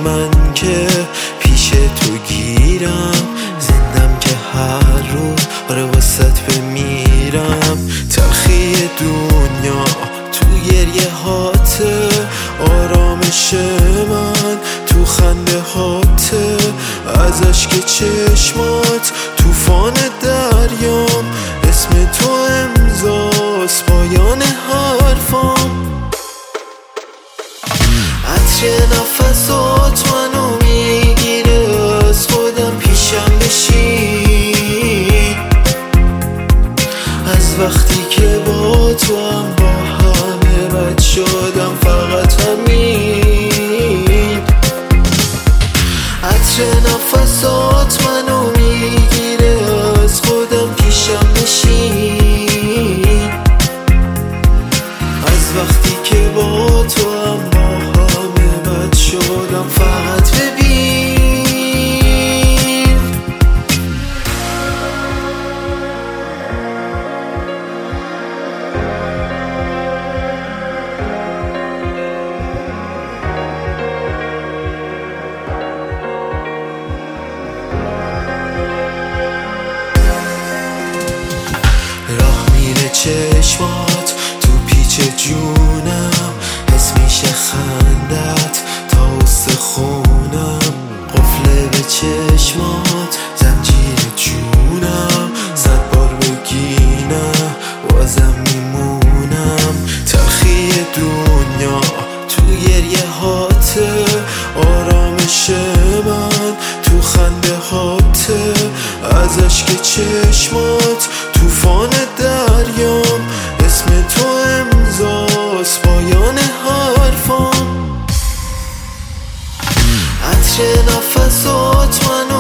من که پیش تو گیرم، زندم که هر روز واسط بمیرم. تلخی دنیا تو گریه هاته، آرامش من تو خنده هاته، از اشک چشمات طوفان دریام، اسم تو امضاست پایان حرفام. عطر نفسات منو میگیره، از خودم پیشم بشین، از وقتی که با تو هم با همه بد شدم فقط همین. عطر نفسات منو میگیره، از خودم پیشم بشین، از وقتی که با تو هم با همه بد شدم فقط ببین. راه میره چشمات تو پیچ جونم، حس میشه خندت تا استخونم، قفله به چشمات زنجیر جونم، 100 بار بگینم بازم میمونم. تلخی دنیا تو گریه هاته، آرامش من تو خنده هاته، از اشک چشمات طوفان دریام، اسم تو امضاست پایان حرفام. عطر نفسات منو